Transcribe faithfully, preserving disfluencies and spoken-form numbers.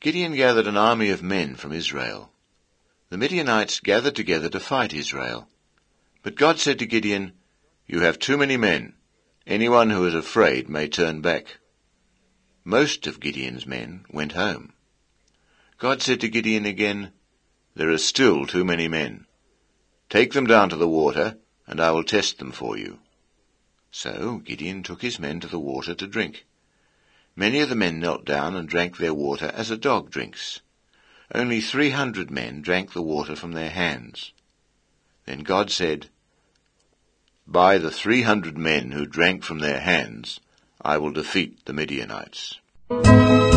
Gideon gathered an army of men from Israel. The Midianites gathered together to fight Israel. But God said to Gideon, "You have too many men. Anyone who is afraid may turn back." Most of Gideon's men went home. God said to Gideon again, "There are still too many men. Take them down to the water, and I will test them for you." So Gideon took his men to the water to drink. Many of the men knelt down and drank their water as a dog drinks. Only three hundred men drank the water from their hands. Then God said, "By the three hundred men who drank from their hands, I will defeat the Midianites."